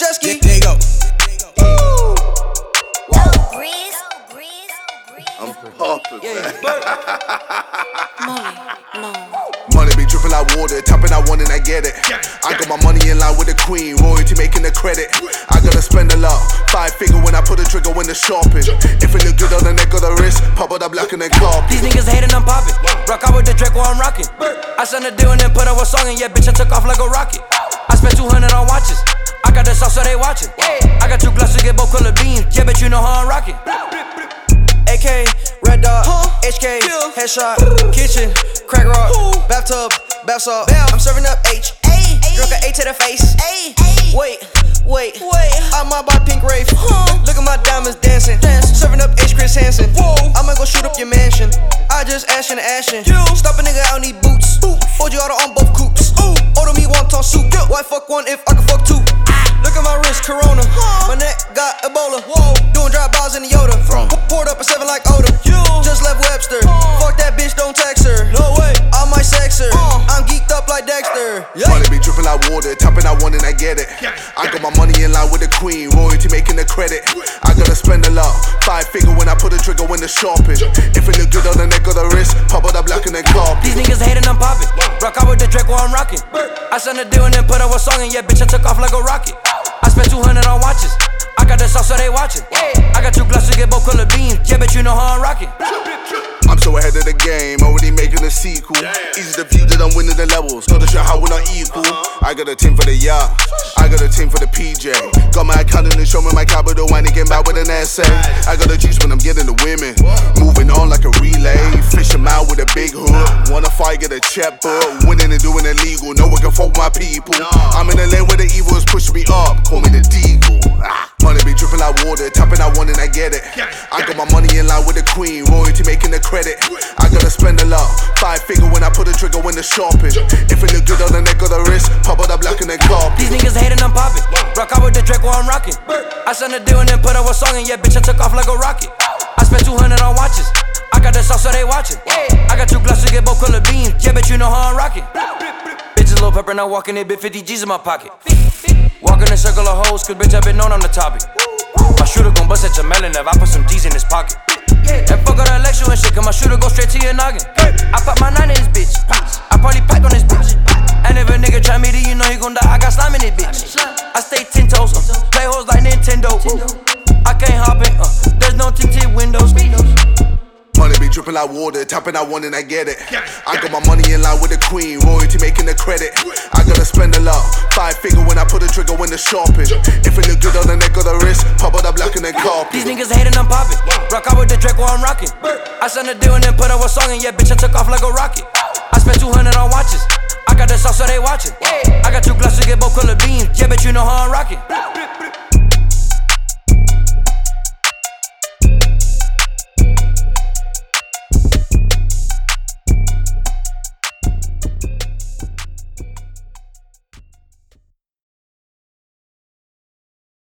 jet ski. There you go. I'm poppin'. Money be dripping like water, tapping I want and I get it. I got my money in line with the queen, royalty making the credit. I gotta spend a lot, 5 figure when I put the trigger when the shopping. If it look good on the neck or the wrist, pop it up black and then carpet. These niggas hating, I'm popping. Rock out with the Draco, I'm rocking. I signed a deal and then put up a song and yeah, bitch, I took off like a rocket. I spent 200 on watches. I got the sauce so they watching. I got 2 glasses to get both color beams. Yeah, bitch, you know how I'm rocking. AK, red dot, HK, headshot, kitchen, crack rock, bathtub, bath salt. I'm serving up H, drunk a A to the face. Wait, I might buy pink Wraith. Look at my diamonds dancing, serving up H Chris Hansen. I might go shoot up your mansion. I just ashin' and ashin'. Stop a nigga, I don't need boots. Hold you auto on both coupes. Order me wonton soup. Why fuck one if I can fuck 2? Look at my wrist, Corona. My neck got Ebola. Doing drive-bys in the Yoda. Poured up a 7 like Oda. Just left Webster. Fuck that bitch, don't text her. No way, I might sex her. I'm geeked up like Dexter. Money be dripping like water, tapping I want and I get it. I got my money in line with the queen, royalty making the credit. I gotta spend a lot, 5 figure when I put the trigger when the shopping. If it look good on the neck or the wrist, pop it up black and then carpet. These niggas hating, I'm popping. Rock out with the Draco, I'm rocking. I signed a deal and then put up a song and yeah, bitch, I took off like a rocket. I spent 200 on watches. I got the sauce so they watching. I got 2 glasses to get both color beams. Yeah, bitch, you know how I'm rocking. I'm so ahead of the game, already making a sequel. Easy to view that I'm winning the levels. Gotta show how we're not equal. I got a team for the yacht, I got a team for the PJ. Got my accountant and show me my capital when they get back with an essay. I got the juice when I'm getting the women. Moving on like a relay, fish 'em out with a big hook. Wanna fight, get a check book. Winning and doing illegal, no one can fuck my people. I'm in the lane where the evil is pushing me up, call me the Deagle. Money be dripping like water, tapping I want and I get it. I got my money in line with the queen, royalty making the credit. I gotta spend a lot, 5 figure when I put the trigger when the shopping. If it look good on the neck or the wrist, pop it up black and then carpet. These niggas hating, I'm popping. Rock out with the Draco, I'm rocking. I signed a deal and then put up a song and yeah, bitch, I took off like a rocket. I spent 200 on watches. I got the sauce so they watching. I got 2 glasses to get both color beams. Yeah, bitch, you know how I'm rocking. Bitches low pepper, now walking it, bit 50 G's in my pocket. Walk in a circle of hoes, cause bitch, I been known I'm the topic. My shooter gon' bust at your melon if I put some G's in his pocket. And fuck all that lecture and shit, cause my shooter go straight to your noggin. I pop my 9 in his bitch. I probably packed on his bitch. And if a nigga try me to, you know he gon' die. I got slime in it, bitch. I stay 10 toes, play hoes like Nintendo. I can't hop in, there's no tinted windows. Money be dripping like water, tapping I want and I get it. I got my money in line with the queen, royalty making the credit. I gotta spend a lot, 5 figure when I put the trigger when the shopping. If it look good on the neck or the wrist, pop it up black and then carpet. These niggas hating, I'm popping. Rock out with the Draco, I'm rocking. I signed a deal and then put up a song and yeah, bitch, I took off like a rocket. I spent 200 on watches. I got the sauce so they watching. I got 2 glasses to get both color beams. Yeah, bitch, you know how I'm rocking.